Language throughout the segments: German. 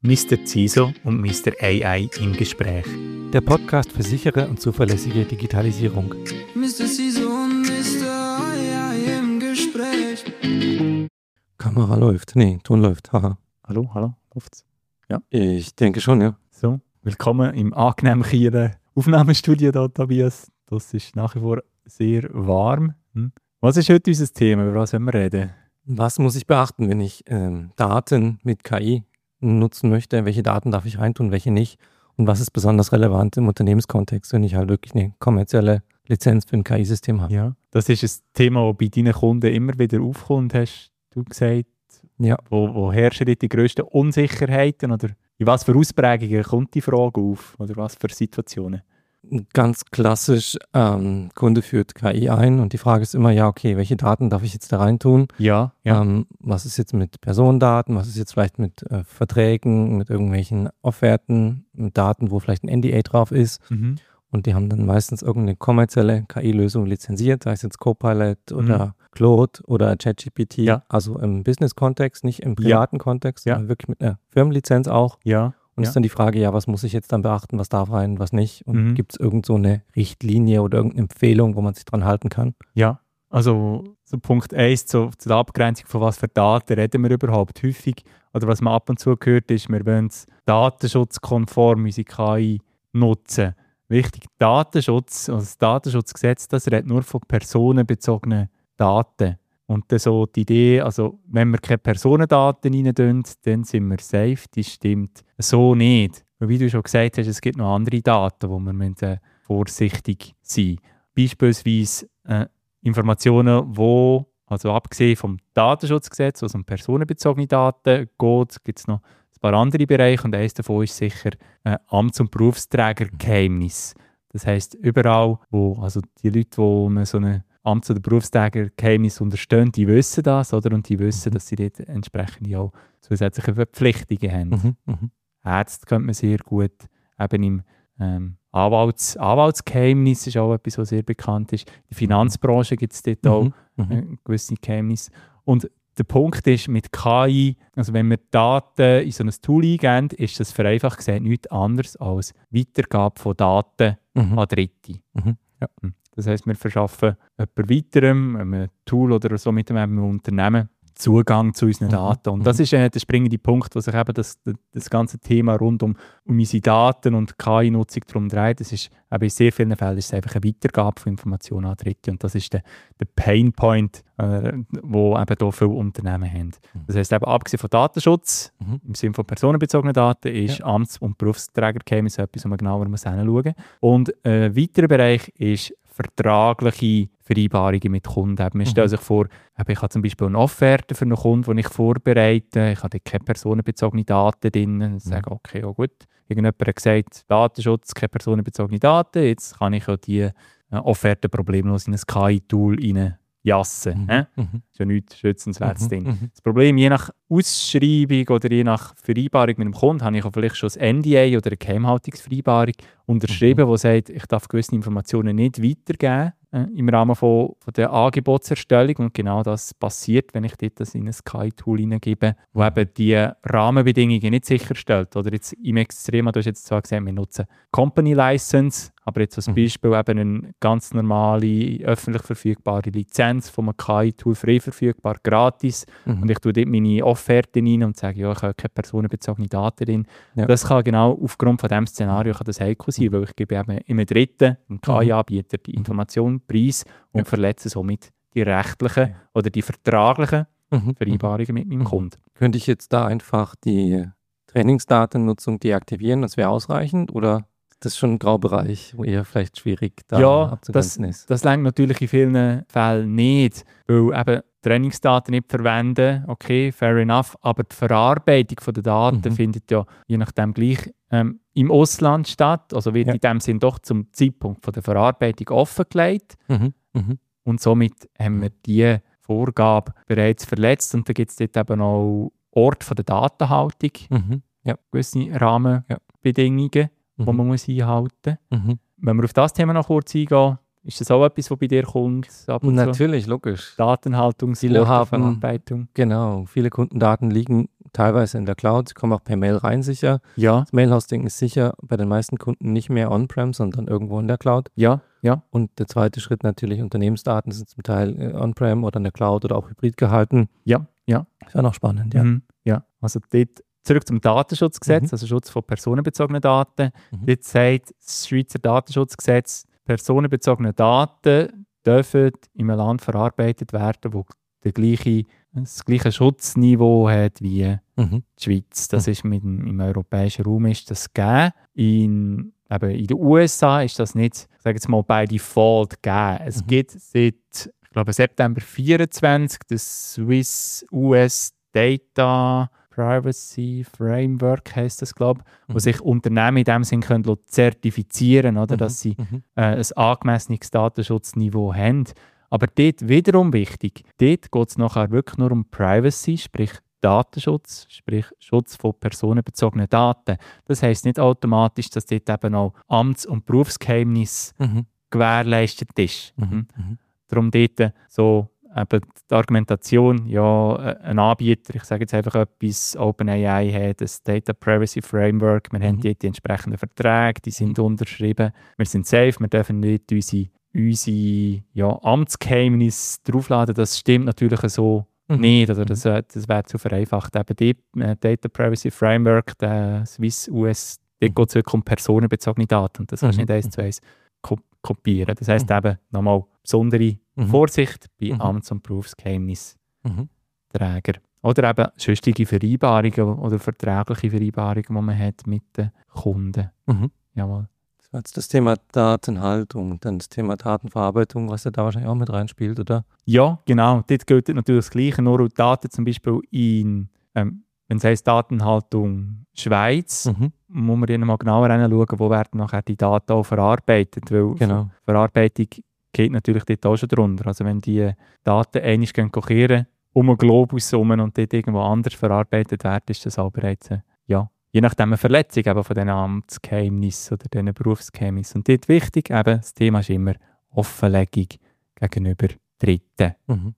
Mr. CISO und Mr. AI im Gespräch. Der Podcast für sichere und zuverlässige Digitalisierung. Mr. CISO und Mr. AI im Gespräch. Kamera läuft. Nee, Ton läuft. Haha. Hallo, läuft's? Ja. Ich denke schon, ja. So, willkommen im angenehmen Kieler Aufnahmestudio da, Tobias. Das ist nach wie vor sehr warm. Was ist heute unser Thema? Über was wollen wir reden? Was muss ich beachten, wenn ich Daten mit KI nutzen möchte? Welche Daten darf ich reintun, welche nicht? Und was ist besonders relevant im Unternehmenskontext, wenn ich halt wirklich eine kommerzielle Lizenz für ein KI-System habe? Ja, das ist ein Thema, das bei deinen Kunden immer wieder aufkommt, hast du gesagt. Ja. Wo herrschen die grössten Unsicherheiten? Oder in was für Ausprägungen kommt die Frage auf? Oder was für Situationen? Ganz klassisch, Kunde führt KI ein und die Frage ist immer, ja, okay, welche Daten darf ich jetzt da reintun? Ja. Was ist jetzt mit Personendaten? Was ist jetzt vielleicht mit Verträgen, mit irgendwelchen Offerten, mit Daten, wo vielleicht ein NDA drauf ist? Und die haben dann meistens irgendeine kommerzielle KI-Lösung lizenziert, sei es jetzt Copilot oder Claude oder ChatGPT. Ja. Also im Business-Kontext, nicht im privaten Kontext, sondern wirklich mit einer Firmenlizenz auch. Ja. Und ist dann die Frage, ja, was muss ich jetzt dann beachten, was darf rein, was nicht? Und gibt es irgend so eine Richtlinie oder irgendeine Empfehlung, wo man sich dran halten kann? Ja, also so Punkt 1 zu der Abgrenzung von was für Daten reden wir überhaupt häufig. Oder was man ab und zu gehört ist, wir wollen es datenschutzkonform unsere KI nutzen. Wichtig, Datenschutz, also das Datenschutzgesetz, das redet nur von personenbezogenen Daten. Und dann so die Idee, also wenn wir keine Personendaten rein tun, dann sind wir safe, das stimmt so nicht. Weil wie du schon gesagt hast, es gibt noch andere Daten, wo wir vorsichtig sein müssen. Beispielsweise Informationen, wo, also abgesehen vom Datenschutzgesetz, also um personenbezogene Daten geht, gibt es noch ein paar andere Bereiche und eines davon ist sicher Amts- und Berufsträgergeheimnis. Das heisst, überall, wo also die Leute, die man so eine Amts- oder Berufsträgergeheimnis unterstehen, die wissen das, oder? Und die wissen, dass sie dort entsprechend auch zusätzliche Verpflichtungen haben. Ärzte könnte man sehr gut, eben im Anwaltsgeheimnis ist auch etwas, was sehr bekannt ist. In der Finanzbranche gibt es dort auch gewisse Geheimnisse. Und der Punkt ist, mit KI, also wenn wir Daten in so ein Tool eingeben, ist das vereinfacht gesagt nichts anderes als Weitergabe von Daten an Dritte. Ja. Das heisst, wir verschaffen jemand weiterem, einem Tool oder so mit einem Unternehmen, Zugang zu unseren Daten. Und das ist der springende Punkt, wo sich eben das ganze Thema rund um unsere Daten und KI-Nutzung darum dreht. Das ist eben in sehr vielen Fällen ist es einfach eine Weitergabe von Informationen an Dritte. Und das ist der Painpoint, wo eben hier viele Unternehmen haben. Das heisst, eben abgesehen von Datenschutz, im Sinne von personenbezogenen Daten, ist Amts- und Berufsträgergeheimnis etwas, wo man genauer hinschauen muss. Und ein weiterer Bereich ist vertragliche Vereinbarungen mit Kunden. Man stellt sich vor, ich habe zum Beispiel eine Offerte für einen Kunden, die ich vorbereite. Ich habe dort keine personenbezogenen Daten drin. Ich sage, okay, oh gut. Irgendjemand hat gesagt, Datenschutz, keine personenbezogenen Daten. Jetzt kann ich ja die Offerte problemlos in ein KI-Tool reinjassen. Ist ja nichts Schützenswertes drin. Das Problem, je nach Ausschreibung oder je nach Vereinbarung mit dem Kunden, habe ich auch vielleicht schon ein NDA oder eine Geheimhaltungsvereinbarung unterschrieben, die sagt, ich darf gewisse Informationen nicht weitergeben im Rahmen von der Angebotserstellung. Und genau das passiert, wenn ich das in ein KI-Tool hineingebe, wo eben die Rahmenbedingungen nicht sicherstellt. Oder jetzt im Extrem, du hast jetzt zwar gesagt, wir nutzen Company License, aber jetzt als Beispiel eben eine ganz normale, öffentlich verfügbare Lizenz von einem KI-Tool, frei verfügbar, gratis. Und ich tue dort meine Offerten rein und sage, ja, ich habe keine personenbezogene Daten drin. Ja. Das kann genau aufgrund von diesem Szenario kann das heikel sein, weil ich gebe eben einem Dritten, einem KI-Anbieter, die Information preis und verletze somit die rechtlichen oder die vertraglichen Vereinbarungen mit meinem Kunden. Könnte ich jetzt da einfach die Trainingsdatennutzung deaktivieren, das wäre ausreichend, oder ist das schon ein Graubereich, wo eher vielleicht schwierig da abzugrenzen ist? Das reicht natürlich in vielen Fällen nicht, weil eben Trainingsdaten nicht verwenden, okay, fair enough, aber die Verarbeitung der Daten findet ja je nachdem gleich im Ausland statt, also wird in dem Sinn doch zum Zeitpunkt von der Verarbeitung offengelegt und somit haben wir diese Vorgabe bereits verletzt und da gibt es dort eben auch Ort von der Datenhaltung, gewisse Rahmenbedingungen, die man muss einhalten muss. Wenn wir auf das Thema noch kurz eingehen, Ist das auch etwas, was bei dir kommt? Ab und Natürlich, logisch. Datenhaltung, Verarbeitung. Genau, viele Kundendaten liegen teilweise in der Cloud, sie kommen auch per Mail rein sicher. Ja. Das Mail-Hosting ist sicher bei den meisten Kunden nicht mehr on-prem, sondern irgendwo in der Cloud. Ja. Und der zweite Schritt natürlich, Unternehmensdaten sind zum Teil on-prem oder in der Cloud oder auch hybrid gehalten. Ja. Das wäre noch spannend, ja. Ja, also dort zurück zum Datenschutzgesetz, also Schutz von personenbezogenen Daten. Dort sagt das Schweizer Datenschutzgesetz, personenbezogene Daten dürfen in einem Land verarbeitet werden, wo das gleiche Schutzniveau hat wie die Schweiz. Das ist im europäischen Raum ist das gegeben. In den USA ist das nicht, ich sage jetzt mal, by default gegeben. Es gibt seit, ich glaube, September 24 das Swiss-US Data Privacy Framework heisst das, glaube ich, wo sich Unternehmen in dem Sinn können zertifizieren, oder, dass sie ein angemessenes Datenschutzniveau haben. Aber dort wiederum wichtig, dort geht es nachher wirklich nur um Privacy, sprich Datenschutz, sprich Schutz von personenbezogenen Daten. Das heisst nicht automatisch, dass dort eben auch Amts- und Berufsgeheimnis gewährleistet ist. Darum dort so eben die Argumentation, ja, ein Anbieter, ich sage jetzt einfach etwas, OpenAI hat das Data Privacy Framework, wir haben dort die entsprechenden Verträge, die sind unterschrieben, wir sind safe, wir dürfen nicht unsere Amtsgeheimnisse draufladen, das stimmt natürlich so nicht, oder das wäre zu vereinfacht. Eben die Data Privacy Framework, der Swiss-US, dort geht es wirklich um personenbezogene Daten und das kannst du nicht 1:1 kopieren. Das heisst eben nochmal besondere Vorsicht bei Amts- und Berufsgeheimnisträgern. Oder eben sonstige Vereinbarungen oder vertragliche Vereinbarungen, die man hat mit den Kunden. Jawohl. Das war jetzt das Thema Datenhaltung und dann das Thema Datenverarbeitung, was ja da wahrscheinlich auch mit reinspielt, oder? Ja, genau. Dort gilt natürlich das Gleiche, nur Daten zum Beispiel wenn es heisst Datenhaltung Schweiz, muss man dann mal genauer hinschauen, wo werden nachher die Daten auch verarbeitet, weil Verarbeitung geht natürlich dort auch schon drunter. Also wenn die Daten einmal kochieren, um einen Globus herum und dort irgendwo anders verarbeitet werden, ist das auch bereits, je nachdem eine Verletzung eben von diesen Amtsgeheimnissen oder diesen Berufsgeheimnissen. Und dort wichtig, eben, das Thema ist immer Offenlegung gegenüber Dritten.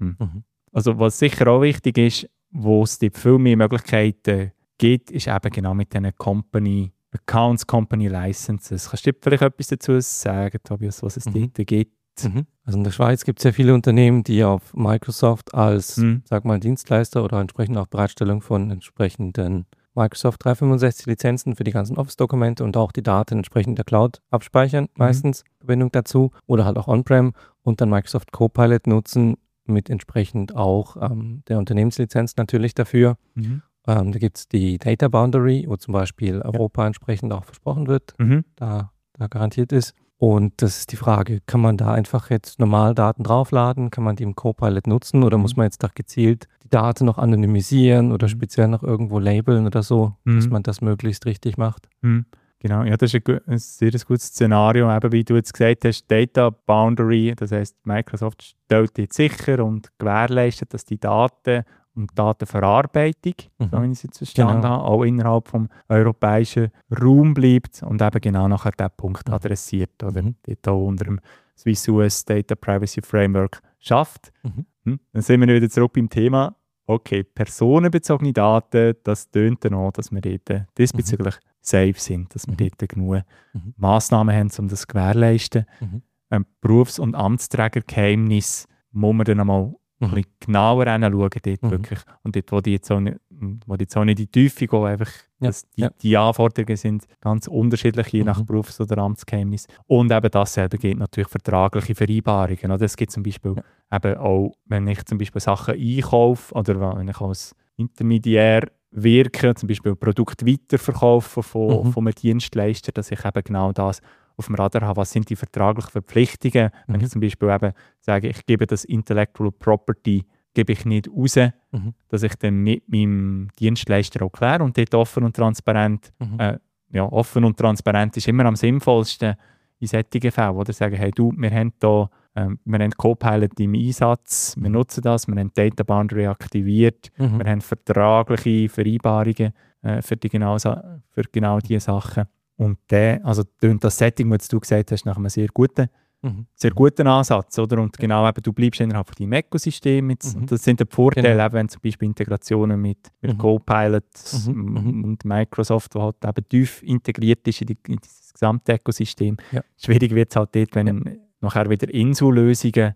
Also was sicher auch wichtig ist, wo es dort viel mehr Möglichkeiten gibt, ist eben genau mit diesen Company Accounts, Company Licenses. Kannst du vielleicht etwas dazu sagen, Tobias, was es dort gibt? Also in der Schweiz gibt es ja viele Unternehmen, die auf Microsoft als, sag mal, Dienstleister oder entsprechend auch Bereitstellung von entsprechenden Microsoft 365 Lizenzen für die ganzen Office-Dokumente und auch die Daten entsprechend in der Cloud abspeichern, meistens Verbindung dazu, oder halt auch On-Prem und dann Microsoft Copilot nutzen, mit entsprechend auch der Unternehmenslizenz natürlich dafür. Da gibt es die Data Boundary, wo zum Beispiel Europa entsprechend auch versprochen wird, da garantiert ist. Und das ist die Frage, kann man da einfach jetzt normal Daten draufladen, kann man die im Copilot nutzen oder muss man jetzt da gezielt die Daten noch anonymisieren oder speziell noch irgendwo labeln oder so, dass man das möglichst richtig macht? Genau, ja, das ist ein sehr gutes Szenario, eben wie du jetzt gesagt hast, Data Boundary, das heisst, Microsoft stellt jetzt sicher und gewährleistet, dass die Daten und Datenverarbeitung, so wie ich es jetzt verstanden habe, auch innerhalb des europäischen Raum bleibt und eben genau nachher diesen Punkt adressiert oder dort auch unter dem Swiss-US Data Privacy Framework schafft. Dann sind wir wieder zurück beim Thema, okay, personenbezogene Daten, das tönt dann auch, dass wir dort diesbezüglich safe sind, dass wir dort genug Massnahmen haben, um das zu gewährleisten. Berufs- und Amtsträgergeheimnis muss man dann einmal ein bisschen genauer hinschauen, dort wirklich. Und dort, wo die jetzt auch nicht in die Tiefe gehen, einfach, die Anforderungen sind ganz unterschiedlich, je nach Berufs- oder Amtsgeheimnis. Und eben dasselbe geht natürlich vertragliche Vereinbarungen. Oder? Es gibt zum Beispiel eben auch, wenn ich zum Beispiel Sachen einkaufe oder wenn ich als Intermediär wirke, zum Beispiel Produkte weiterverkaufen von einem Dienstleister, dass ich eben genau das auf dem Radar habe, was sind die vertraglichen Verpflichtungen, wenn ich zum Beispiel eben sage, ich gebe das Intellectual Property gebe ich nicht raus, dass ich dann mit meinem Dienstleister auch kläre und dort offen und transparent, offen und transparent ist immer am sinnvollsten in solchen Fällen, oder sagen, hey du, wir haben Copilot im Einsatz, wir nutzen das, wir haben Data Boundary aktiviert, wir haben vertragliche Vereinbarungen für genau diese Sachen. Und also das Setting, das du gesagt hast, nach einem sehr guten sehr guter Ansatz, oder? Und genau, eben, du bleibst innerhalb von deinem Ökosystem. Und das sind die Vorteile, eben, wenn zum Beispiel Integrationen mit Copilot und Microsoft, die halt eben tief integriert ist in das gesamte Ökosystem. Ja. Schwierig wird es halt dort, wenn du nachher wieder Insellösungen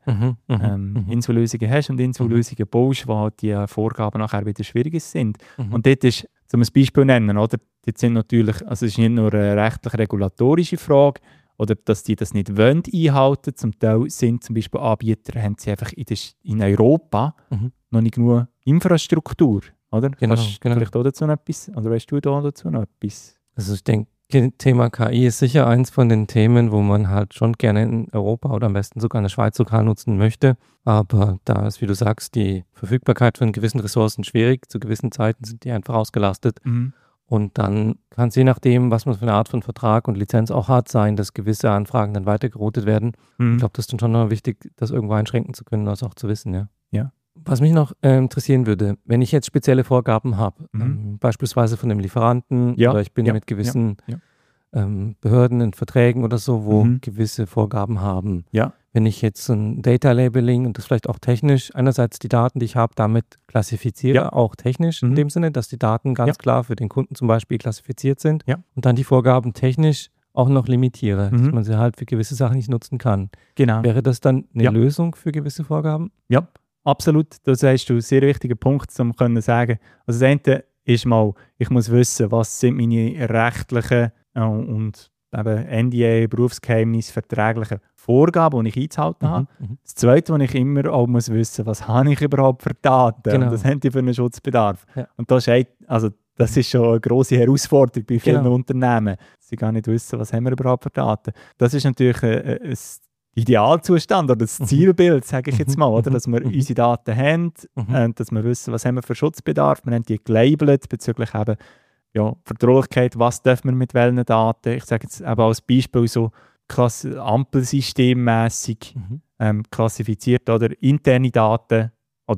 hast und Insellösungen baust, wo halt die Vorgaben nachher wieder schwieriger sind. Und dort ist, zum ein Beispiel nennen, oder? Dort sind natürlich, also es ist nicht nur eine rechtlich-regulatorische Frage, oder dass die das nicht wollen einhalten. Zum Teil sind zum Beispiel Anbieter, haben sie einfach in Europa noch nicht genug Infrastruktur, oder? Genau. Vielleicht auch dazu noch etwas, oder weißt du da dazu noch etwas? Also ich denke, Thema KI ist sicher eins von den Themen, wo man halt schon gerne in Europa oder am besten sogar in der Schweiz lokal nutzen möchte. Aber da ist, wie du sagst, die Verfügbarkeit von gewissen Ressourcen schwierig. Zu gewissen Zeiten sind die einfach ausgelastet. Und dann kann es je nachdem, was man für eine Art von Vertrag und Lizenz auch hat, sein, dass gewisse Anfragen dann weitergeroutet werden. Ich glaube, das ist dann schon noch wichtig, das irgendwo einschränken zu können, das auch zu wissen, ja. Was mich noch interessieren würde, wenn ich jetzt spezielle Vorgaben habe, beispielsweise von dem Lieferanten oder ich bin mit gewissen Behörden in Verträgen oder so, wo gewisse Vorgaben haben. Wenn ich jetzt so ein Data Labeling und das vielleicht auch technisch, einerseits die Daten, die ich habe, damit klassifiziere, auch technisch in dem Sinne, dass die Daten ganz klar für den Kunden zum Beispiel klassifiziert sind und dann die Vorgaben technisch auch noch limitiere, dass man sie halt für gewisse Sachen nicht nutzen kann. Genau. Wäre das dann eine Lösung für gewisse Vorgaben? Ja, absolut. Das hast du einen sehr wichtigen Punkt, um zu sagen. Also das eine ist mal, ich muss wissen, was sind meine rechtlichen und eben NDA, Berufsgeheimnis, verträgliche Vorgaben, die ich einzuhalten habe. Das Zweite, was ich immer auch muss wissen, was habe ich überhaupt für Daten? Genau. Und das haben die für einen Schutzbedarf. Und das ist schon eine grosse Herausforderung bei vielen Unternehmen. Sie gar nicht wissen, was haben wir überhaupt für Daten. Das ist natürlich ein Idealzustand oder das Zielbild, sage ich jetzt mal, oder? Dass wir unsere Daten haben, dass wir wissen, was haben wir für Schutzbedarf. Wir haben die gelabelt bezüglich eben Vertraulichkeit, was dürfen wir mit welchen Daten. Ich sage jetzt eben als Beispiel so ampelsystemmässig klassifiziert oder interne Daten,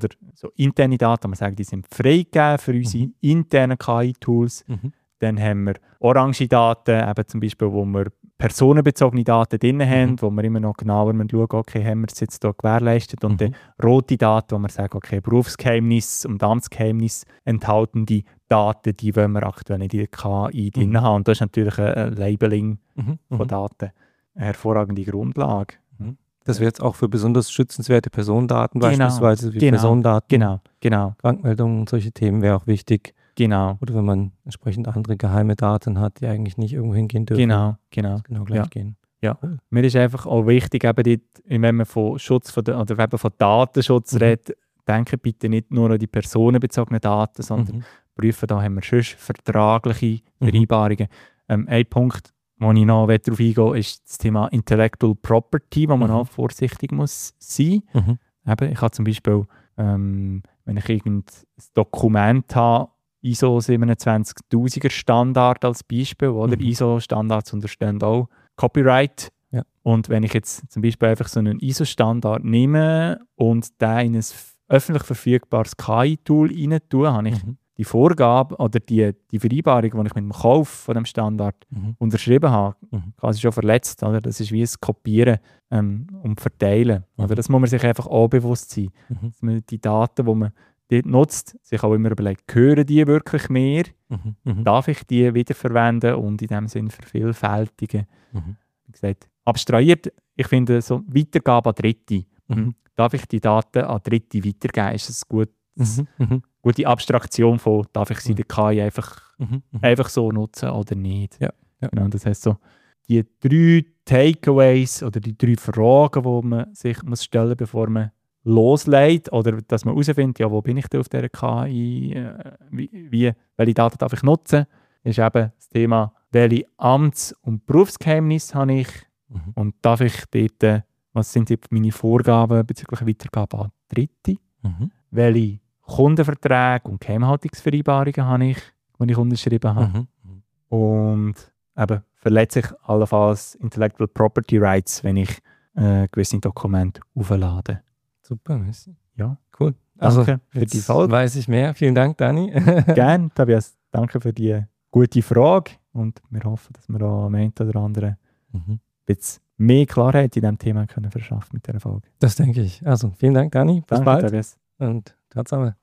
man sagt, die sind freigegeben für unsere internen KI-Tools. Dann haben wir orange Daten, eben zum Beispiel, wo wir personenbezogene Daten drin haben, wo wir immer noch genauer schauen, okay, haben wir es jetzt hier gewährleistet. Und dann rote Daten, wo wir sagen, okay, Berufsgeheimnis und Amtsgeheimnis enthaltende Daten, die wollen wir aktuell nicht in der KI drin haben. Und das ist natürlich ein Labeling von Daten eine hervorragende Grundlage. Das wäre jetzt auch für besonders schützenswerte Personendaten beispielsweise, wie Personendaten, Krankmeldungen und solche Themen wäre auch wichtig. Genau. Oder wenn man entsprechend andere geheime Daten hat, die eigentlich nicht irgendwo hingehen dürfen. Genau gleich gehen. Ja. Mir ist einfach auch wichtig, eben dort, wenn man von Schutz von Datenschutz redet, denke bitte nicht nur an die personenbezogenen Daten, sondern prüfen, da haben wir schon vertragliche Vereinbarungen. Ein Punkt, wo ich noch darauf eingehe, ist das Thema Intellectual Property, wo man auch vorsichtig muss sein. Eben, ich habe zum Beispiel, wenn ich irgendein Dokument habe, ISO 27000er Standard als Beispiel, oder? ISO-Standards unterstehen auch Copyright. Und wenn ich jetzt zum Beispiel einfach so einen ISO-Standard nehme und den in ein öffentlich verfügbares KI-Tool rein tue, habe ich die Vorgabe oder die Vereinbarung, die ich mit dem Kauf von dem Standard unterschrieben habe, quasi schon verletzt. Oder? Das ist wie ein Kopieren und Verteilen. Oder? Das muss man sich einfach auch bewusst sein. Dass man die Daten, die man dort nutzt, sich auch immer überlegt, gehören die wirklich mir? Darf ich die wiederverwenden und in dem Sinn vervielfältigen? Wie gesagt, abstrahiert, ich finde so Weitergabe an Dritte. Darf ich die Daten an Dritte weitergeben? Ist das gut? Gute Abstraktion von, darf ich sie der KI einfach so nutzen oder nicht? Genau, das heisst so, die 3 Takeaways oder die 3 Fragen, die man sich muss stellen, bevor man loslegt oder dass man herausfindet, ja, wo bin ich denn auf dieser KI, welche Daten darf ich nutzen, ist eben das Thema, welche Amts- und Berufsgeheimnisse habe ich und darf ich dort, was sind meine Vorgaben bezüglich Weitergabe an Dritte, welche Kundenverträge und Geheimhaltungsvereinbarungen habe ich, die ich unterschrieben habe. Und eben verletze ich allenfalls Intellectual Property Rights, wenn ich gewisse Dokumente auflade. Super, merci. Ja, cool. Danke für die Folge. Weiß ich mehr. Vielen Dank, Dani. Gerne, Tobias. Danke für die gute Frage und wir hoffen, dass wir auch am einen oder anderen ein bisschen mehr Klarheit in diesem Thema können verschaffen mit dieser Folge. Das denke ich. Also vielen Dank, Dani. Bis Danke, bald. Tobias. Und Tatsache.